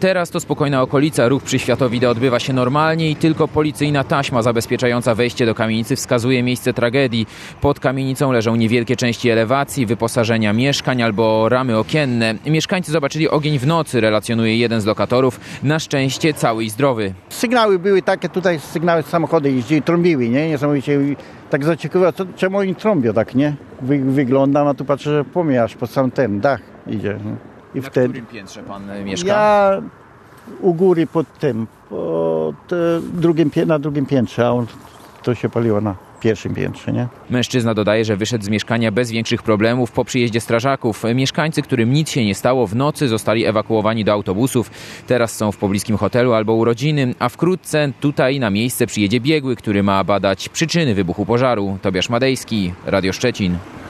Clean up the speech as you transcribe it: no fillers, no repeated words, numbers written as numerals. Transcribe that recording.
Teraz to spokojna okolica, ruch przy Światowide odbywa się normalnie i tylko policyjna taśma zabezpieczająca wejście do kamienicy wskazuje miejsce tragedii. Pod kamienicą leżą niewielkie części elewacji, wyposażenia mieszkań albo ramy okienne. Mieszkańcy zobaczyli ogień w nocy, relacjonuje jeden z lokatorów. Na szczęście cały i zdrowy. Sygnały były takie, tutaj sygnały samochody jeździły, trąbiły, nie? Niesamowicie. Tak zaciekawiło, czemu oni trąbią tak, nie? Wyglądam, a tu patrzę, że płomień aż pod sam ten dach idzie. Nie? I na którym piętrze pan mieszka? Ja u góry na drugim piętrze, a to się paliło na pierwszym piętrze, nie? Mężczyzna dodaje, że wyszedł z mieszkania bez większych problemów po przyjeździe strażaków. Mieszkańcy, którym nic się nie stało, w nocy zostali ewakuowani do autobusów. Teraz są w pobliskim hotelu albo u rodziny, a wkrótce tutaj na miejsce przyjedzie biegły, który ma badać przyczyny wybuchu pożaru. Tobiasz Madejski, Radio Szczecin.